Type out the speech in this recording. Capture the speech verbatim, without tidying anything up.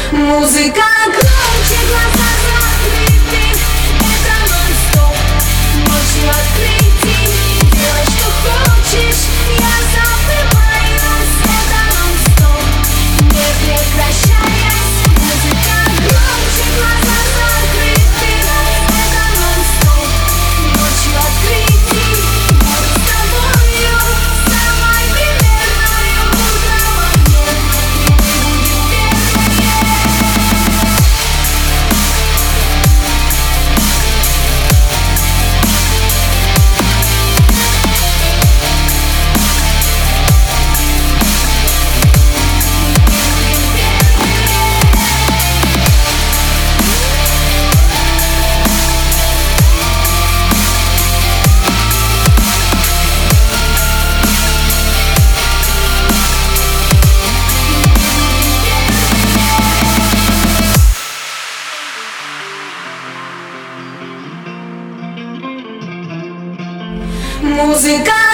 Музыка громче, глаза закрыты. Это нон-стоп, ночью открытий. Делай, что хочешь, я забываюсь. Это нон-стоп, не прекращаясь. Музыка громче, глаза закрыты. Это нон-стоп, ночью открытий. Мы с тобою самой примерной. Утро момент, и ты будешь первой. Музыка